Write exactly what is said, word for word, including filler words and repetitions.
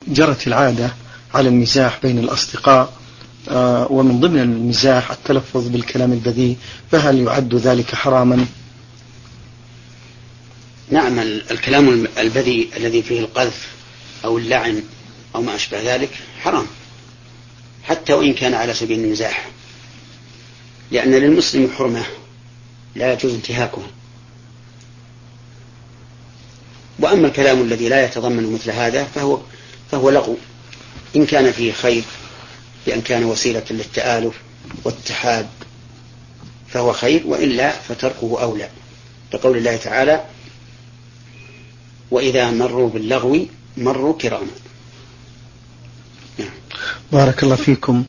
جرت العادة على المزاح بين الأصدقاء، ومن ضمن المزاح التلفظ بالكلام البذيء، فهل يعد ذلك حراما؟ نعم، الكلام البذيء الذي فيه القذف أو اللعن أو ما أشبه ذلك حرام، حتى وإن كان على سبيل المزاح، لأن للمسلم حرمة لا يجوز انتهاكها. وأما الكلام الذي لا يتضمن مثل هذا فهو, فهو لغو، إن كان فيه خير بأن كان وسيلة للتآلف والاتحاد فهو خير، وإلا فتركه أولى، لقول الله تعالى: وإذا مروا باللغو مروا كراما. بارك الله فيكم.